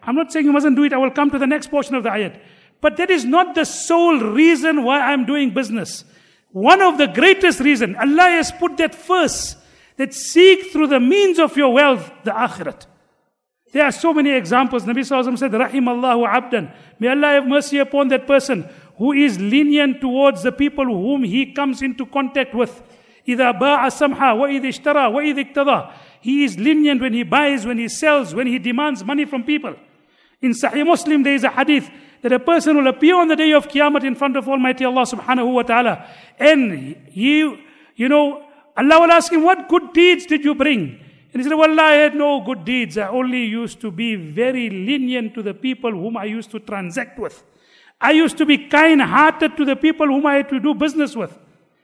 I'm not saying you mustn't do it. I will come to the next portion of the ayat. But that is not the sole reason why I'm doing business. One of the greatest reasons, Allah has put that first, that seek through the means of your wealth, the akhirat. There are so many examples. Nabi Sallallahu Alaihi Wasallam said, Rahimallahu abdan. May Allah have mercy upon that person who is lenient towards the people whom he comes into contact with. إِذَا بَاعَ سَمْحَا وَإِذِ اشْتَرَى وَإِذِ اقْتَضَى. He is lenient when he buys, when he sells, when he demands money from people. In Sahih Muslim, there is a hadith that a person will appear on the day of Qiyamah in front of Almighty Allah subhanahu wa ta'ala. And Allah will ask him, what good deeds did you bring? And he said, well, I had no good deeds. I only used to be very lenient to the people whom I used to transact with. I used to be kind-hearted to the people whom I had to do business with.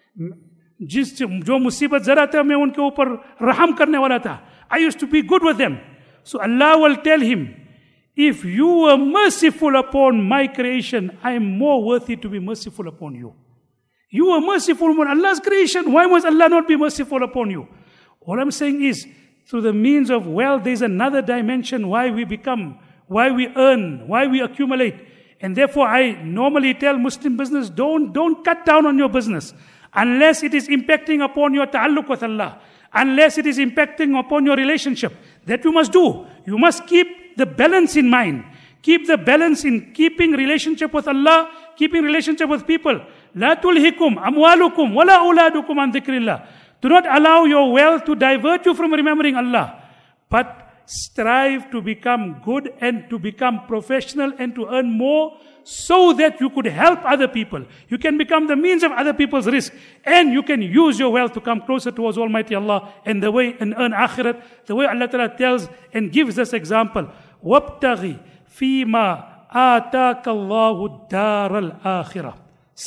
जो मुसीबत जरा था मैं उनके ऊपर रहम करने वाला था. I used to be good with them. So Allah will tell him, if you were merciful upon my creation, I am more worthy to be merciful upon you. You were merciful upon Allah's creation. Why must Allah not be merciful upon you? All I'm saying is, through the means of wealth, there's another dimension why we become, why we earn, why we accumulate. And therefore, I normally tell Muslim business, don't cut down on your business unless it is impacting upon your ta'alluq with Allah, unless it is impacting upon your relationship. That you must do. You must keep the balance in mind. Keep the balance in keeping relationship with Allah, keeping relationship with people. La tulhikum amwalukum wala auladukum an dhikrillah. Do not allow your wealth to divert you from remembering Allah, but strive to become good and to become professional and to earn more so that you could help other people. You can become the means of other people's risk, and you can use your wealth to come closer towards Almighty Allah and the way and earn akhirat, the way Allah Ta'ala tells and gives this example. وَابْتَغِي فِي مَا آتَاكَ اللَّهُ الدَّارَ الْآخِرَةِ.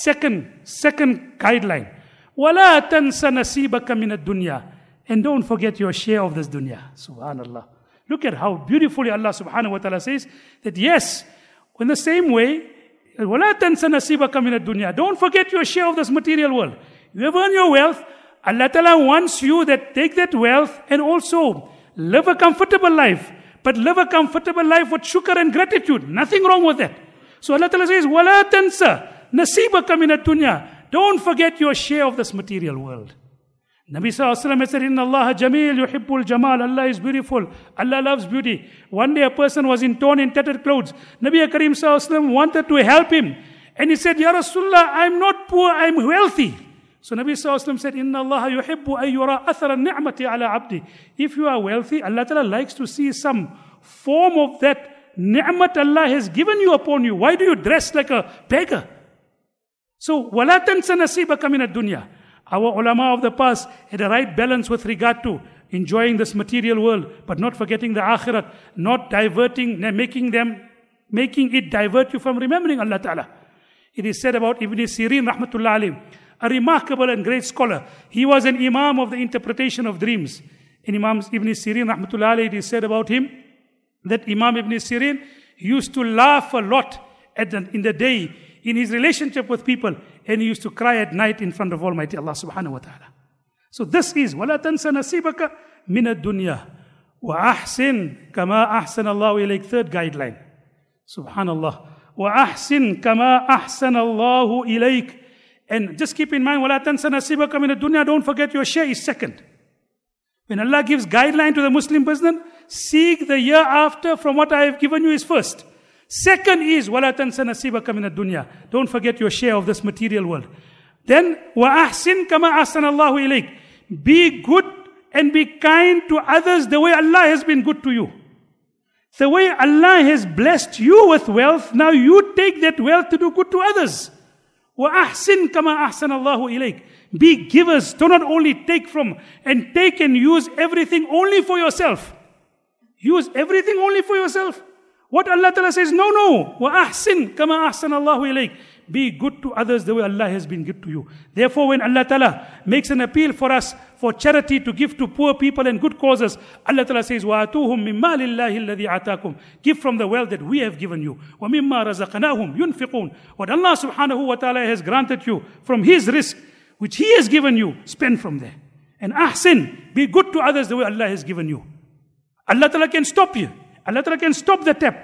Second guideline. وَلَا تَنْسَ نَصِيبَكَ مِنَ الدُّنْيَا. And don't forget your share of this dunya. Subhanallah. Look at how beautifully Allah subhanahu wa ta'ala says that yes, in the same way, وَلَا تَنْسَ نَصِيبَكَ مِنَ الدُّنْيا. Don't forget your share of this material world. You have earned your wealth. Allah Ta'ala wants you that take that wealth and also live a comfortable life. But live a comfortable life with shukr and gratitude. Nothing wrong with that. So Allah Ta'ala says, وَلَا تَنْسَ نَصِيبَكَ مِنَ الدُّنْيا. Don't forget your share of this material world. Nabi Sallallahu Alaihi Wasallam said, Inna Allah jameel yuhibbul jamal. Allah is beautiful. Allah loves beauty. One day a person was in torn and tattered clothes. Nabi Karim Sallallahu Alaihi Wasallam wanted to help him. And he said, Ya Rasulullah, I'm not poor, I'm wealthy. So Nabi Sallallahu Alaihi Wasallam said, Inna Allah yuhibbu ayyura athara ni'mati ala abdi. If you are wealthy, Allah Ta'ala likes to see some form of that ni'mat Allah has given you upon you. Why do you dress like a beggar? So, وَلَا تَنْسَ نَصِيبَكَ مِنَ الدُّنْيا. Our ulama of the past had a right balance with regard to enjoying this material world, but not forgetting the akhirat, not diverting, making it divert you from remembering Allah Ta'ala. It is said about Ibn Sirin, rahmatullah alayhi, a remarkable and great scholar. He was an imam of the interpretation of dreams. In Imam Ibn Sirin, rahmatullah alayhi, it is said about him that Imam Ibn Sirin used to laugh a lot in the day, in his relationship with people, and he used to cry at night in front of Almighty Allah subhanahu wa ta'ala. So this is وَلَا تَنْسَ نَصِيبَكَ مِنَ الدُّنْيَا وَأَحْسِنْ كَمَا أَحْسَنَ اللَّهُ إِلَيْكَ. Third guideline. Subhanallah. وَأَحْسِنْ كَمَا أَحْسَنَ اللَّهُ إِلَيْكَ. And just keep in mind, وَلَا تَنْسَ نَصِيبَكَ مِنَ الدُّنْيَا. Don't forget your share is second. When Allah gives guideline to the Muslim business, seek the year after from what I have given you is first. Second is, وَلَا تَنْسَ نَصِيبَكَ مِنَ الدُّنْيا. Don't forget your share of this material world. Then, وَأَحْسِنْ كَمَا أَحْسَنَ اللَّهُ إِلَيْكَ. Be good and be kind to others the way Allah has been good to you. The way Allah has blessed you with wealth, now you take that wealth to do good to others. وَأَحْسِنْ كَمَا أَحْسَنَ اللَّهُ إِلَيْكَ. Be givers. Do not only take from and take and use everything only for yourself. Use everything only for yourself. What Allah Ta'ala says, no. وَأَحْسِنْ كَمَا أَحْسَنَ اللَّهُ إِلَيْكَ. Be good to others the way Allah has been good to you. Therefore, when Allah Ta'ala makes an appeal for us for charity to give to poor people and good causes, Allah Ta'ala says, وَآتُوهُم مِّن مَّالِ اللَّهِ الَّذِي آتَاكُمْ. Give from the wealth that we have given you. وَمِمَّا رَزَقْنَاهُمْ يُنْفِقُونَ. What Allah Subhanahu wa Ta'ala has granted you from His risk, which He has given you, spend from there. And ahsin, be good to others the way Allah has given you. Allah Ta'ala can stop you. Allah Ta'ala can stop the tap.